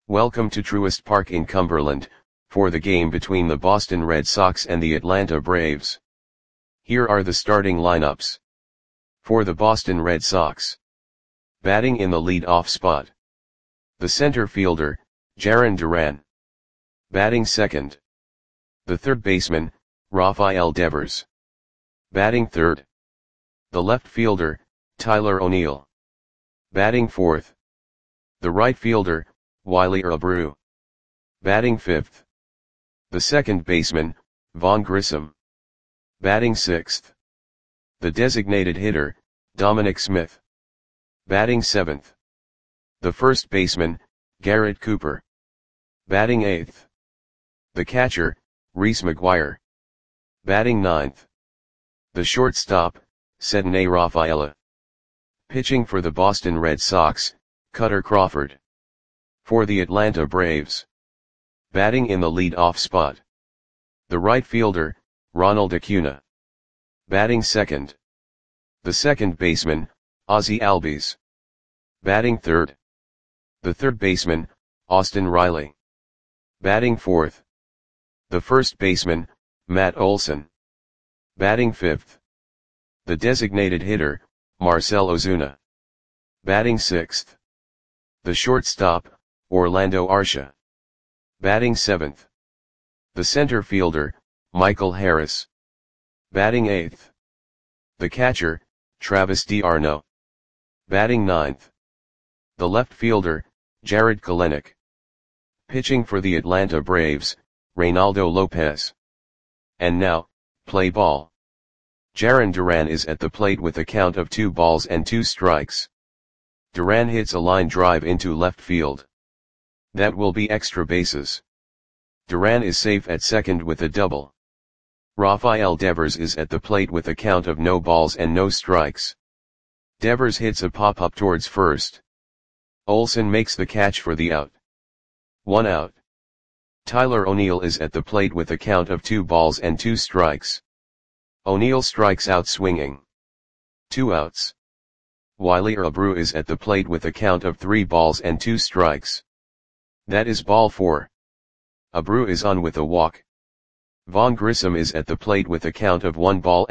Welcome to Truist Park in Cumberland, for the game between the Boston Red Sox and the Atlanta Braves. Here are the starting lineups. For the Boston Red Sox. Batting in the lead-off spot. The center fielder, Jarren Duran. Batting second. The third baseman, Rafael Devers. Batting third. The left fielder, Tyler O'Neill. Batting fourth. The right fielder, Wilyer Abreu. Batting fifth. The second baseman, Vaughn Grissom. Batting sixth. The designated hitter, Dominic Smith. Batting seventh. The first baseman, Garrett Cooper. Batting eighth. The catcher, Reese McGuire. Batting ninth. The shortstop, Ceddanne Rafaela. Pitching for the Boston Red Sox, Kutter Crawford. For the Atlanta Braves. Batting in the lead-off spot. The right fielder, Ronald Acuna. Batting second. The second baseman, Ozzie Albies. Batting third. The third baseman, Austin Riley. Batting fourth. The first baseman, Matt Olson. Batting fifth. The designated hitter, Marcell Ozuna. Batting sixth. The shortstop, Orlando Arcia. Batting seventh. The center fielder, Michael Harris. Batting eighth. The catcher, Travis d'Arnaud. Batting ninth. The left fielder, Jarred Kelenic. Pitching for the Atlanta Braves, Reynaldo Lopez. And now, play ball. Jarren Duran is at the plate with a count of 2-2. Duran hits a line drive into left field. That will be extra bases. Duran is safe at second with a double. Rafael Devers is at the plate with a count of 0-0. Devers hits a pop-up towards first. Olson makes the catch for the out. 1 out. Tyler O'Neill is at the plate with a count of 2-2. O'Neill strikes out swinging. 2 outs. Wilyer Abreu is at the plate with a count of 3-2. That is ball 4. Abreu is on with a walk. Vaughn Grissom is at the plate with a count of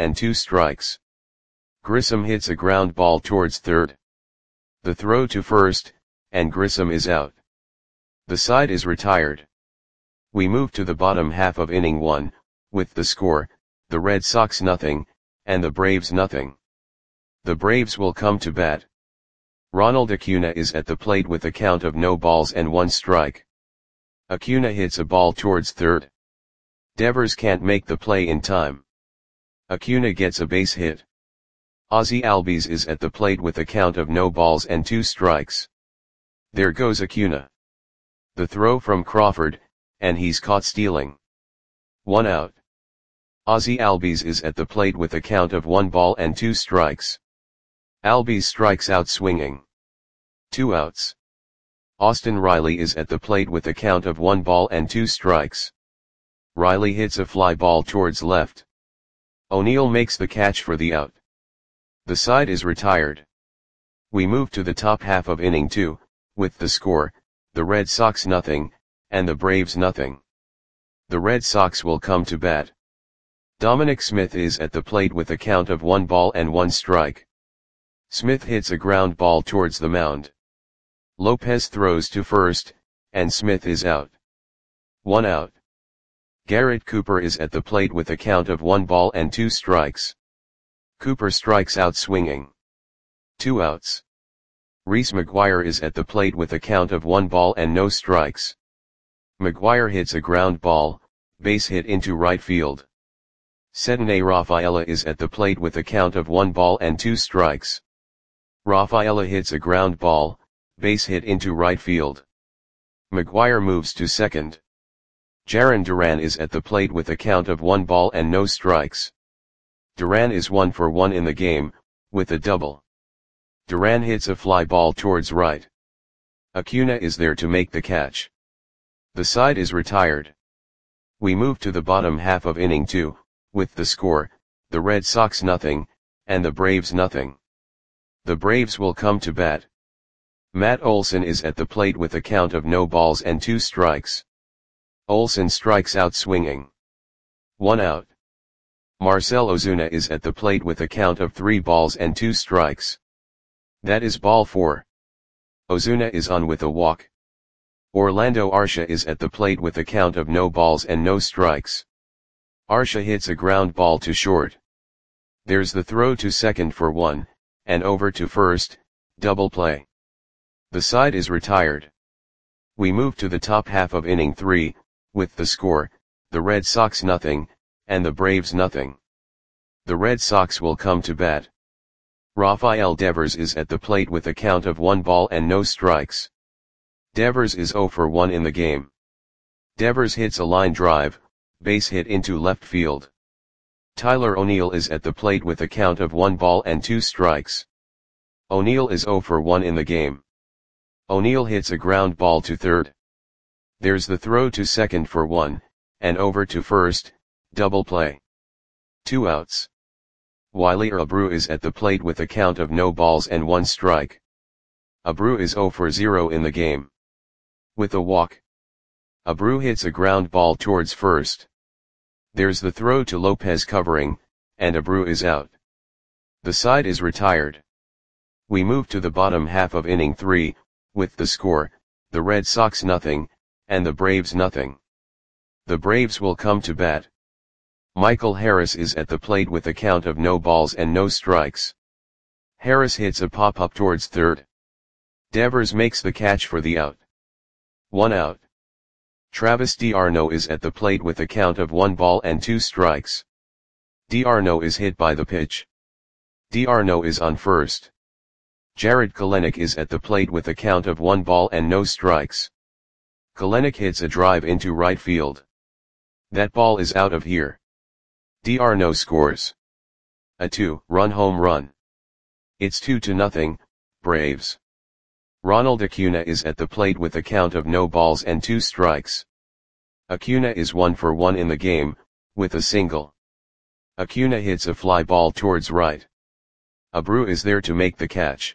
1-2. Grissom hits a ground ball towards third. The throw to first, and Grissom is out. The side is retired. We move to the bottom half of inning 1, with the score, the Red Sox 0, and the Braves 0. The Braves will come to bat. Ronald Acuna is at the plate with a count of 0-1. Acuna hits a ball towards third. Devers can't make the play in time. Acuna gets a base hit. Ozzie Albies is at the plate with a count of 0-2. There goes Acuna. The throw from Crawford, and he's caught stealing. 1 out. Ozzie Albies is at the plate with a count of 1-2. Albies strikes out swinging. 2 outs. Austin Riley is at the plate with a count of 1-2. Riley hits a fly ball towards left. O'Neill makes the catch for the out. The side is retired. We move to the top half of inning 2, with the score, the Red Sox 0, and the Braves 0. The Red Sox will come to bat. Dominic Smith is at the plate with a count of 1-1. Smith hits a ground ball towards the mound. Lopez throws to first, and Smith is out. 1 out. Garrett Cooper is at the plate with a count of 1-2. Cooper strikes out swinging. 2 outs. Reese McGuire is at the plate with a count of 1-0. McGuire hits a ground ball, base hit into right field. Ceddanne Rafaela is at the plate with a count of 1-2. Rafaela hits a ground ball, base hit into right field. McGuire moves to second. Jarren Duran is at the plate with a count of 1-0. Duran is 1 for 1 in the game, with a double. Duran hits a fly ball towards right. Acuna is there to make the catch. The side is retired. We move to the bottom half of inning 2, with the score, the Red Sox 0, and the Braves 0. The Braves will come to bat. Matt Olson is at the plate with a count of no balls and 2 strikes. Olson strikes out swinging. 1 out. Marcell Ozuna is at the plate with a count of 3 balls and 2 strikes. That is ball 4. Ozuna is on with a walk. Orlando Arcia is at the plate with a count of no balls and no strikes. Arcia hits a ground ball to short. There's the throw to second for 1, and over to first, double play. The side is retired. We move to the top half of inning 3, with the score, the Red Sox nothing, and the Braves nothing. The Red Sox will come to bat. Rafael Devers is at the plate with a count of 1 ball and no strikes. Devers is 0 for 1 in the game. Devers hits a line drive, base hit into left field. Tyler O'Neill is at the plate with a count of 1 ball and 2 strikes. O'Neill is 0 for 1 in the game. O'Neill hits a ground ball to third. There's the throw to second for 1, and over to first, double play. 2 outs. Wiley Abreu is at the plate with a count of no balls and 1 strike. Abreu is 0 for 0 in the game. With a walk. Abreu hits a ground ball towards first. There's the throw to Lopez covering, and Abreu is out. The side is retired. We move to the bottom half of inning 3, with the score, the Red Sox nothing, and the Braves nothing. The Braves will come to bat. Michael Harris is at the plate with a count of no balls and no strikes. Harris hits a pop-up towards third. Devers makes the catch for the out. 1 out. Travis d'Arnaud is at the plate with a count of 1 ball and 2 strikes. d'Arnaud is hit by the pitch. d'Arnaud is on first. Jarred Kelenic is at the plate with a count of 1 ball and no strikes. Kelenic hits a drive into right field. That ball is out of here. d'Arnaud scores a 2-run home run. It's 2-0, Braves. Ronald Acuna is at the plate with a count of no balls and 2 strikes. Acuna is 1 for 1 in the game, with a single. Acuna hits a fly ball towards right. Abreu is there to make the catch.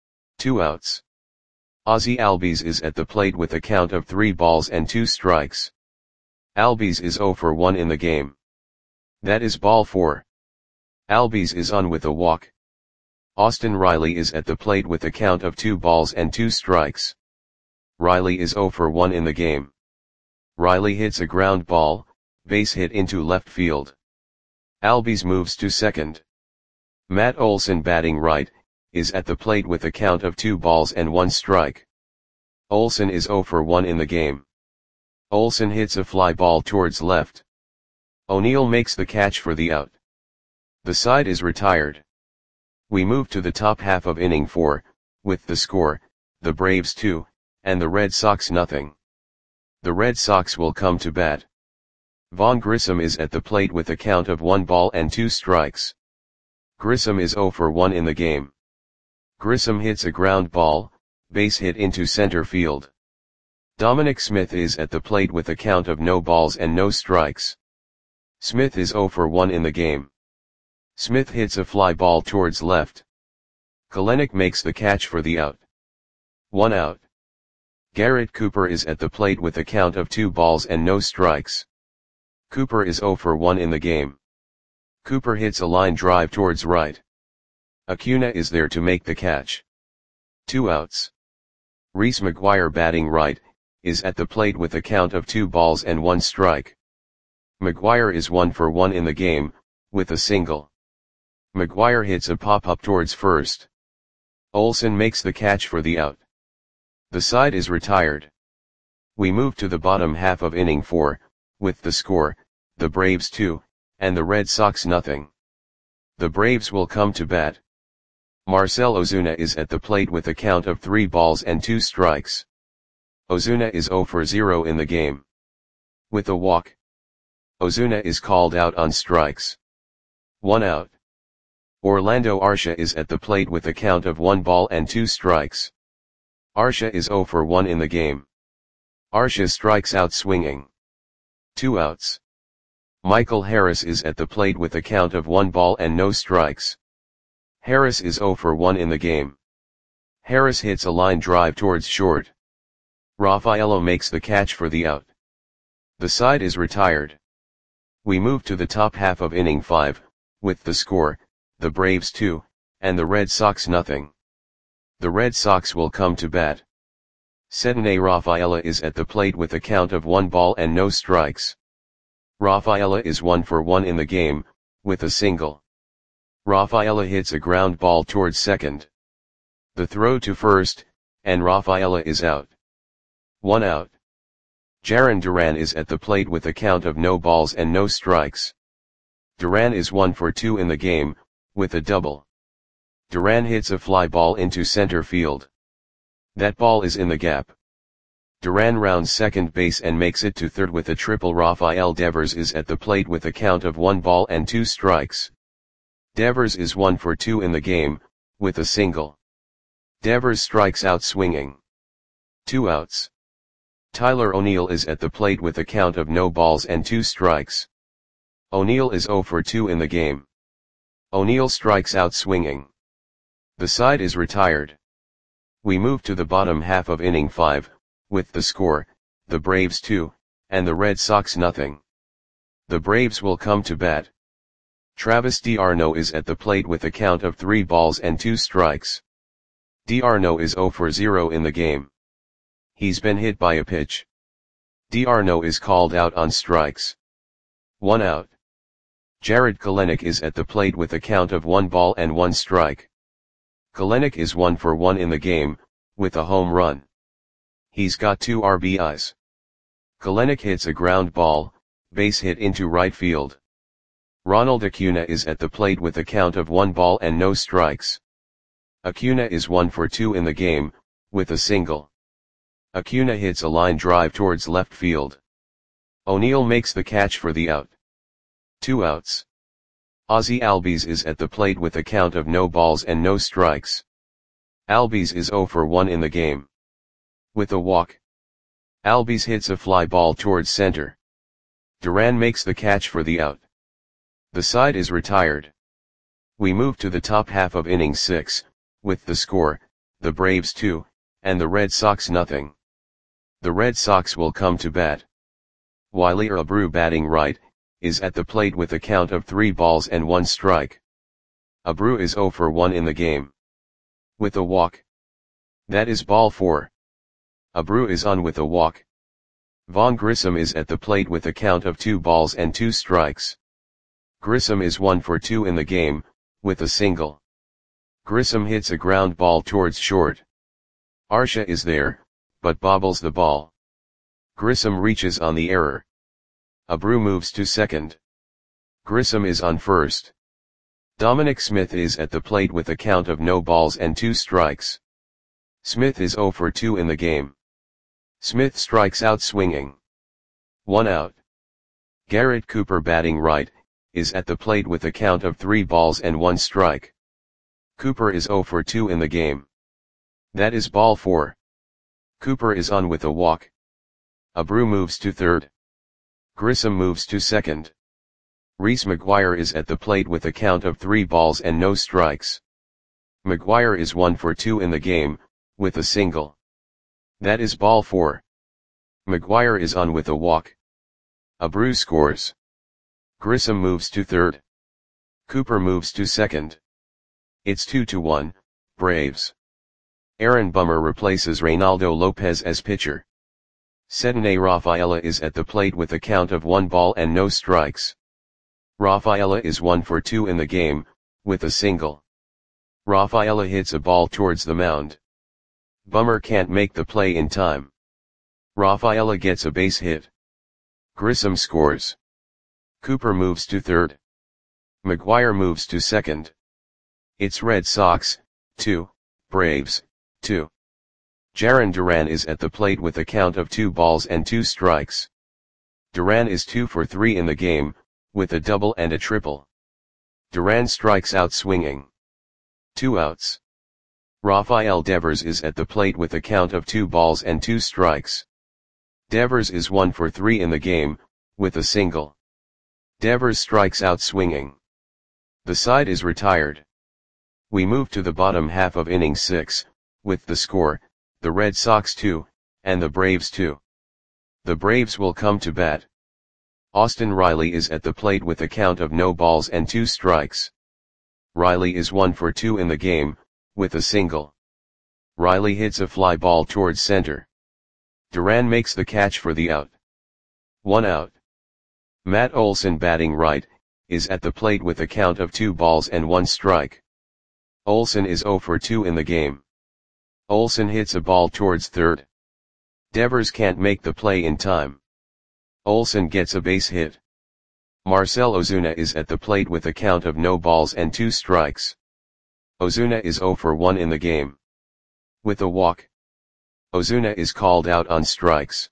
2 outs. Ozzie Albies is at the plate with a count of 3 balls and 2 strikes. Albies is 0 for 1 in the game. That is ball 4. Albies is on with a walk. Austin Riley is at the plate with a count of 2 balls and 2 strikes. Riley is 0 for 1 in the game. Riley hits a ground ball, base hit into left field. Albies moves to second. Matt Olson, batting right, is at the plate with a count of 2 balls and 1 strike. Olson is 0 for 1 in the game. Olson hits a fly ball towards left. O'Neill makes the catch for the out. The side is retired. We move to the top half of inning 4, with the score, the Braves 2, and the Red Sox nothing. The Red Sox will come to bat. Vaughn Grissom is at the plate with a count of 1 ball and 2 strikes. Grissom is 0 for 1 in the game. Grissom hits a ground ball, base hit into center field. Dominic Smith is at the plate with a count of no balls and no strikes. Smith is 0 for 1 in the game. Smith hits a fly ball towards left. Kelenic makes the catch for the out. 1 out. Garrett Cooper is at the plate with a count of 2 balls and no strikes. Cooper is 0 for 1 in the game. Cooper hits a line drive towards right. Acuna is there to make the catch. 2 outs. Reese McGuire, batting right, is at the plate with a count of 2 balls and 1 strike. McGuire is 1 for 1 in the game, with a single. McGuire hits a pop-up towards first. Olson makes the catch for the out. The side is retired. We move to the bottom half of inning 4, with the score, the Braves 2, and the Red Sox nothing. The Braves will come to bat. Marcell Ozuna is at the plate with a count of 3 balls and 2 strikes. Ozuna is 0 for 0 in the game. With a walk. Ozuna is called out on strikes. 1 out. Orlando Arcia is at the plate with a count of 1 ball and 2 strikes. Arcia is 0 for 1 in the game. Arcia strikes out swinging. 2 outs. Michael Harris is at the plate with a count of 1 ball and no strikes. Harris is 0 for 1 in the game. Harris hits a line drive towards short. Rafaela makes the catch for the out. The side is retired. We move to the top half of inning 5, with the score, the Braves 2, and the Red Sox nothing. The Red Sox will come to bat. Cedinne Rafaela is at the plate with a count of 1 ball and no strikes. Rafaela is 1 for 1 in the game, with a single. Rafaela hits a ground ball towards second. The throw to first, and Rafaela is out. 1 out. Jarren Duran is at the plate with a count of no balls and no strikes. Duran is 1 for 2 in the game, with a double. Duran hits a fly ball into center field. That ball is in the gap. Duran rounds second base and makes it to third with a triple. Rafael Devers is at the plate with a count of 1 ball and 2 strikes. Devers is 1 for 2 in the game, with a single. Devers strikes out swinging. 2 outs. Tyler O'Neill is at the plate with a count of no balls and 2 strikes. O'Neill is 0 for 2 in the game. O'Neill strikes out swinging. The side is retired. We move to the bottom half of inning 5, with the score, the Braves 2, and the Red Sox nothing. The Braves will come to bat. Travis d'Arnaud is at the plate with a count of 3 balls and 2 strikes. d'Arnaud is 0 for 0 in the game. He's been hit by a pitch. d'Arnaud is called out on strikes. 1 out. Jarred Kelenic is at the plate with a count of 1 ball and 1 strike. Kelenic is 1 for 1 in the game, with a home run. He's got 2 RBIs. Kelenic hits a ground ball, base hit into right field. Ronald Acuna is at the plate with a count of 1 ball and no strikes. Acuna is 1 for 2 in the game, with a single. Acuna hits a line drive towards left field. O'Neill makes the catch for the out. 2 outs. Ozzie Albies is at the plate with a count of no balls and no strikes. Albies is 0 for 1 in the game. With a walk. Albies hits a fly ball towards center. Duran makes the catch for the out. The side is retired. We move to the top half of inning 6, with the score, the Braves 2, and the Red Sox nothing. The Red Sox will come to bat. Wilyer Abreu, batting right, is at the plate with a count of 3 balls and 1 strike. Abreu is 0 for 1 in the game. With a walk. That is ball 4. Abreu is on with a walk. Vaughn Grissom is at the plate with a count of 2 balls and 2 strikes. Grissom is 1 for 2 in the game, with a single. Grissom hits a ground ball towards short. Arcia is there, but bobbles the ball. Grissom reaches on the error. Abreu moves to second. Grissom is on first. Dominic Smith is at the plate with a count of no balls and 2 strikes. Smith is 0 for 2 in the game. Smith strikes out swinging. 1 out. Garrett Cooper, batting right, is at the plate with a count of 3 balls and 1 strike. Cooper is 0 for 2 in the game. That is ball 4. Cooper is on with a walk. Abreu moves to third. Grissom moves to second. Reese McGuire is at the plate with a count of 3 balls and no strikes. McGuire is 1 for 2 in the game, with a single. That is ball 4. McGuire is on with a walk. Abreu scores. Grissom moves to third. Cooper moves to second. It's 2-1, Braves. Aaron Bummer replaces Reynaldo Lopez as pitcher. Cedinne Rafaela is at the plate with a count of 1 ball and no strikes. Rafaela is 1 for 2 in the game, with a single. Rafaela hits a ball towards the mound. Bummer can't make the play in time. Rafaela gets a base hit. Grissom scores. Cooper moves to third. McGuire moves to second. It's Red Sox, 2, Braves, 2. Jarren Duran is at the plate with a count of 2 balls and 2 strikes. Duran is 2 for 3 in the game, with a double and a triple. Duran strikes out swinging. 2 outs. Rafael Devers is at the plate with a count of 2 balls and 2 strikes. Devers is 1 for 3 in the game, with a single. Devers strikes out swinging. The side is retired. We move to the bottom half of inning 6, with the score, the Red Sox 2, and the Braves 2. The Braves will come to bat. Austin Riley is at the plate with a count of no balls and 2 strikes. Riley is 1 for 2 in the game, with a single. Riley hits a fly ball towards center. Duran makes the catch for the out. 1 out. Matt Olson, batting right, is at the plate with a count of 2 balls and 1 strike. Olson is 0 for 2 in the game. Olson hits a ball towards third. Devers can't make the play in time. Olson gets a base hit. Marcell Ozuna is at the plate with a count of no balls and 2 strikes. Ozuna is 0 for 1 in the game. With a walk, Ozuna is called out on strikes.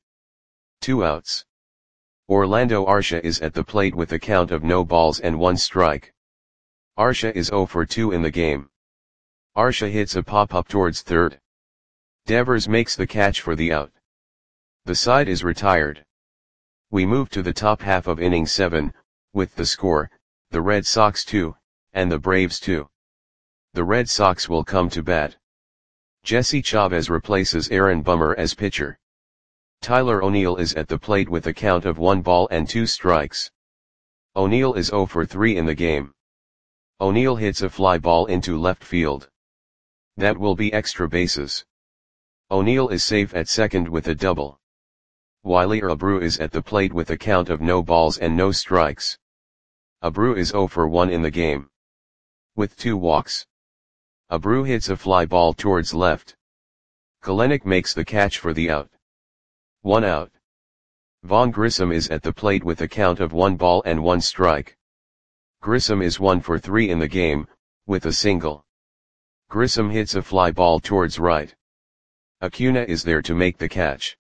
2 outs. Orlando Arcia is at the plate with a count of no balls and 1 strike. Arcia is 0 for 2 in the game. Arcia hits a pop-up towards third. Devers makes the catch for the out. The side is retired. We move to the top half of inning 7, with the score, the Red Sox 2, and the Braves 2. The Red Sox will come to bat. Jesse Chavez replaces Aaron Bummer as pitcher. Tyler O'Neill is at the plate with a count of 1 ball and 2 strikes. O'Neill is 0 for 3 in the game. O'Neill hits a fly ball into left field. That will be extra bases. O'Neill is safe at second with a double. Wiley Abreu is at the plate with a count of no balls and no strikes. Abreu is 0 for 1 in the game. With 2 walks. Abreu hits a fly ball towards left. Kelenic makes the catch for the out. 1 out. Vaughn Grissom is at the plate with a count of 1 ball and 1 strike. Grissom is 1 for 3 in the game, with a single. Grissom hits a fly ball towards right. Acuna is there to make the catch.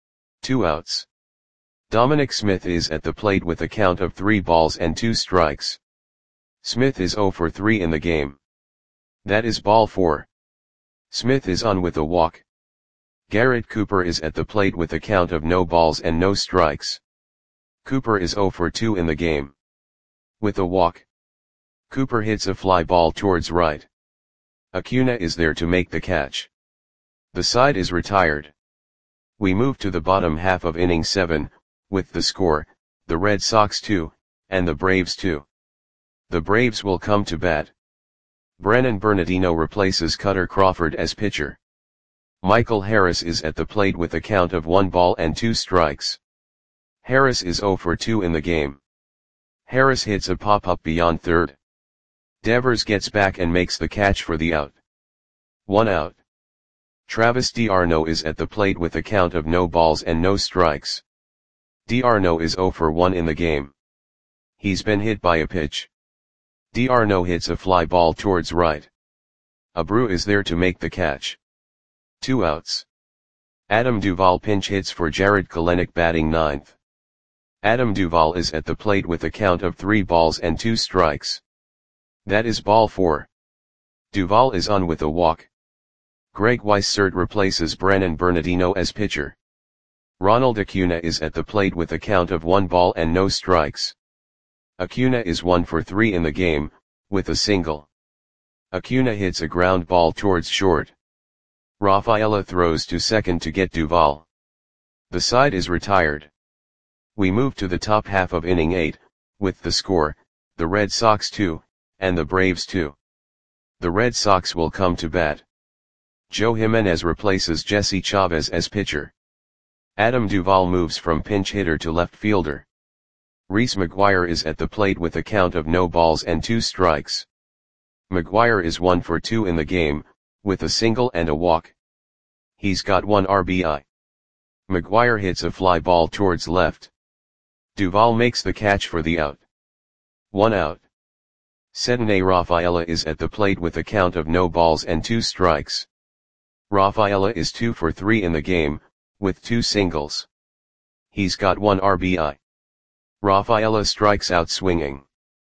2 outs. Dominic Smith is at the plate with a count of 3 balls and 2 strikes. Smith is 0 for 3 in the game. That is ball 4. Smith is on with a walk. Garrett Cooper is at the plate with a count of no balls and no strikes. Cooper is 0 for 2 in the game. With a walk. Cooper hits a fly ball towards right. Acuna is there to make the catch. The side is retired. We move to the bottom half of inning 7, with the score, the Red Sox 2, and the Braves 2. The Braves will come to bat. Brennan Bernardino replaces Cutter Crawford as pitcher. Michael Harris is at the plate with a count of 1 ball and 2 strikes. Harris is 0 for 2 in the game. Harris hits a pop-up beyond third. Devers gets back and makes the catch for the out. 1 out. Travis d'Arnaud is at the plate with a count of no balls and no strikes. d'Arnaud is 0 for 1 in the game. He's been hit by a pitch. d'Arnaud hits a fly ball towards right. Abreu is there to make the catch. 2 outs. Adam Duvall pinch hits for Jared Kelenic, batting 9th. Adam Duvall is at the plate with a count of 3 balls and 2 strikes. That is ball 4. Duvall is on with a walk. Greg Weissert replaces Brennan Bernardino as pitcher. Ronald Acuna is at the plate with a count of 1 ball and no strikes. Acuna is 1 for 3 in the game, with a single. Acuna hits a ground ball towards short. Rafaela throws to second to get Duvall. The side is retired. We move to the top half of inning 8, with the score, the Red Sox 2, and the Braves 2. The Red Sox will come to bat. Joe Jimenez replaces Jesse Chavez as pitcher. Adam Duvall moves from pinch hitter to left fielder. Reese McGuire is at the plate with a count of no balls and 2 strikes. McGuire is 1 for 2 in the game, with a single and a walk. He's got 1 RBI. McGuire hits a fly ball towards left. Duvall makes the catch for the out. 1 out. Cedney Rafaela is at the plate with a count of no balls and 2 strikes. Rafaela is 2 for 3 in the game, with 2 singles. He's got 1 RBI. Rafaela strikes out swinging.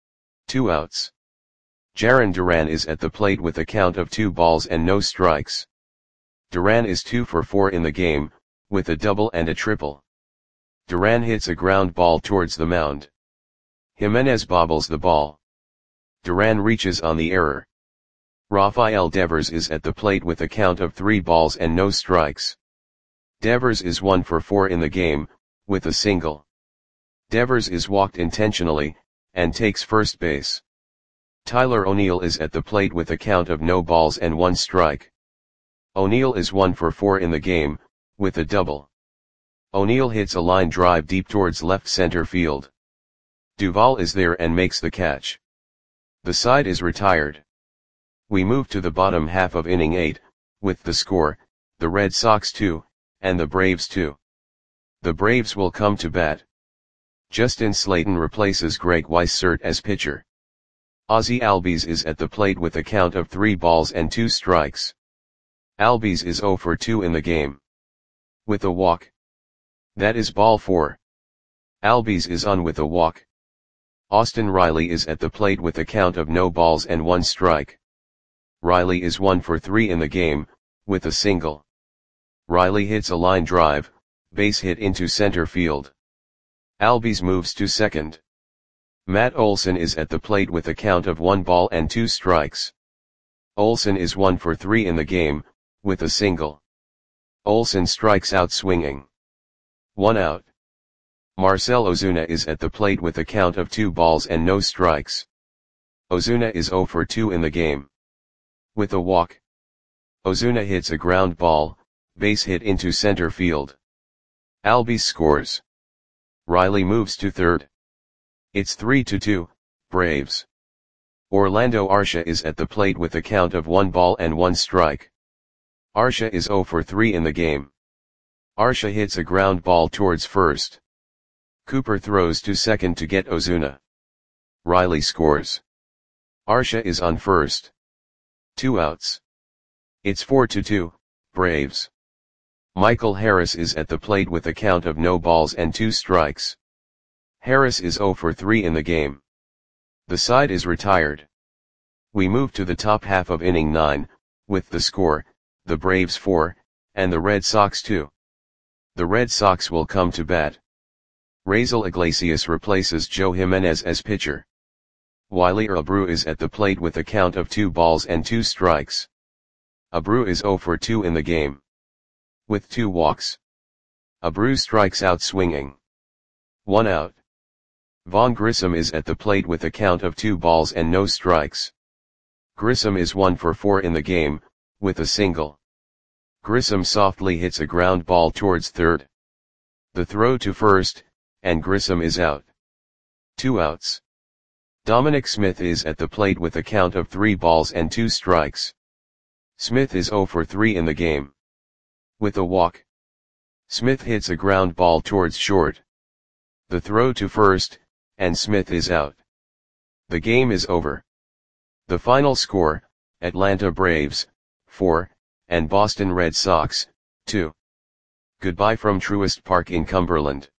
2 outs. Jarren Duran is at the plate with a count of 2 balls and no strikes. Duran is 2 for 4 in the game, with a double and a triple. Duran hits a ground ball towards the mound. Jimenez bobbles the ball. Duran reaches on the error. Rafael Devers is at the plate with a count of 3 balls and no strikes. Devers is 1 for 4 in the game, with a single. Devers is walked intentionally, and takes first base. Tyler O'Neill is at the plate with a count of no balls and 1 strike. O'Neill is 1 for 4 in the game, with a double. O'Neill hits a line drive deep towards left center field. Duvall is there and makes the catch. The side is retired. We move to the bottom half of inning 8, with the score, the Red Sox 2, and the Braves 2. The Braves will come to bat. Justin Slayton replaces Greg Weissert as pitcher. Ozzie Albies is at the plate with a count of 3 balls and 2 strikes. Albies is 0 for 2 in the game. With a walk. That is ball 4. Albies is on with a walk. Austin Riley is at the plate with a count of no balls and 1 strike. Riley is 1 for 3 in the game, with a single. Riley hits a line drive, base hit into center field. Albies moves to second. Matt Olson is at the plate with a count of 1 ball and 2 strikes. Olson is 1 for 3 in the game, with a single. Olson strikes out swinging. 1 out. Marcell Ozuna is at the plate with a count of 2 balls and no strikes. Ozuna is 0 for 2 in the game. With a walk. Ozuna hits a ground ball, base hit into center field. Albies scores. Riley moves to third. It's 3-2, Braves. Orlando Arcia is at the plate with a count of 1 ball and 1 strike. Arcia is 0 for 3 in the game. Arcia hits a ground ball towards first. Cooper throws to second to get Ozuna. Riley scores. Arcia is on first. 2 outs. It's 4-2, Braves. Michael Harris is at the plate with a count of no balls and 2 strikes. Harris is 0 for 3 in the game. The side is retired. We move to the top half of inning 9, with the score, the Braves 4, and the Red Sox 2. The Red Sox will come to bat. Raisel Iglesias replaces Joe Jimenez as pitcher. Wiley Abreu is at the plate with a count of 2 balls and 2 strikes. Abreu is 0 for 2 in the game. With 2 walks. Abreu strikes out swinging. 1 out. Vaughn Grissom is at the plate with a count of 2 balls and no strikes. Grissom is 1 for 4 in the game, with a single. Grissom softly hits a ground ball towards third. The throw to first, and Grissom is out. 2 outs. Dominic Smith is at the plate with a count of 3 balls and 2 strikes. Smith is 0 for 3 in the game. With a walk. Smith hits a ground ball towards short. The throw to first, and Smith is out. The game is over. The final score, Atlanta Braves, 4, and Boston Red Sox, 2. Goodbye from Truist Park in Cumberland.